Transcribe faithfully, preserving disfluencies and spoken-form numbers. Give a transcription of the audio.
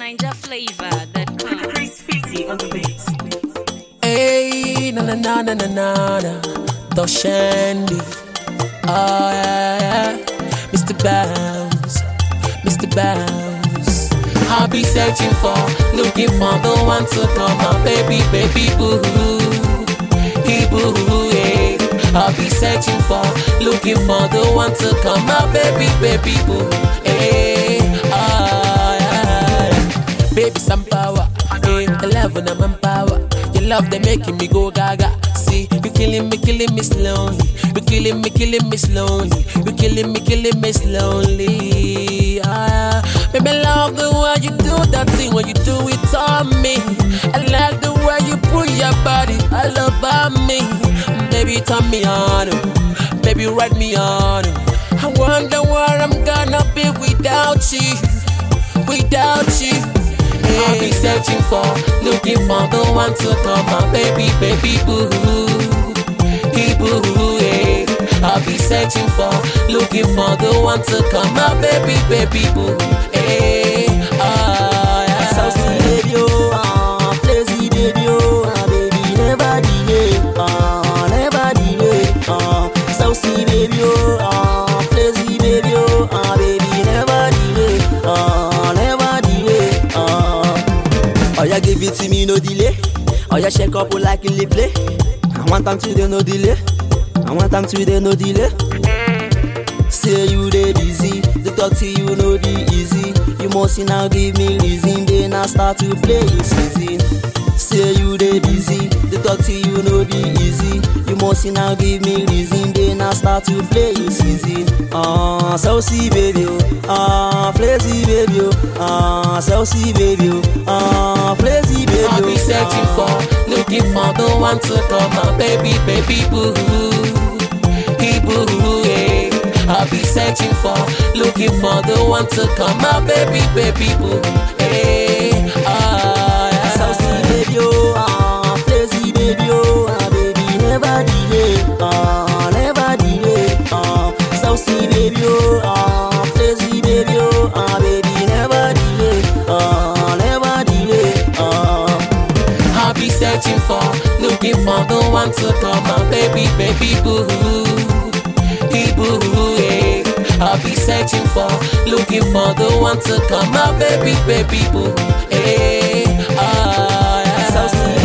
ninja flavor that comes. Chris Fitzy on the beat. Hey, na na na na na na na, Doshandy. Oh yeah, yeah, Mister Bounce, Mister Bounce. I'll be searching for, looking for the one to come, my baby, baby boo, he boo, yeah. I'll be searching for, looking for the one to come, my baby, baby boo, hey, oh yeah. Baby, some power, hey, eleven I'm on power. Your love, they making me go gaga. See, you killing me, killing me slowly. You killing me, killing me slowly. You killing me, killing me slowly. Ah, baby, love the way you do that thing when you do it on me. I like the way you put your body all over me. Baby, turn me on, baby, ride me on. I wonder where I'm gonna be without you, without you. I'll be searching for, looking for the one to come, my baby, baby boo, he boo, yeah. I'll be searching for, looking for the one to come, my baby, baby boo, hey, ah, yeah. So see baby, oh, ah, flazy baby, oh, ah, baby, never delay, ah, never delay, ah. So see baby, oh, ah, flazy baby, oh, ah, baby, never delay, ah, never delay, ah. Oh, yeah, give it to me, no delay. Oh, yeah, shake up like a play. I want time today, no delay. I want time today, no delay. Say you dey busy, to talk to you no be easy. You must now give me reason, then I start to play you season. Say you dey busy, to talk to you no be easy. You must now give me reason, then I start to play you season. Ah, uh, so see baby, oh, ah, uh, flazy baby, oh, ah, uh, so see baby, oh, ah, uh, flazy baby. I'll be searching for, looking for the one to come, my baby, baby boo, he boo, yeah. I'll be searching for, looking for the one to come, my baby, baby boo, hey, ah, yeah. So see baby, oh, ah, flazy baby, oh, ah, baby, never delay, ah, never delay, ah. So see baby, oh, ah, flazy baby, oh, ah, baby, never delay, ah, never delay, ah. I'll be searching for, looking for the one to come, my baby, baby boo, he boo, yeah. I'll be searching for, looking for the one to come, my baby, baby boo, hey, ah, yeah. So see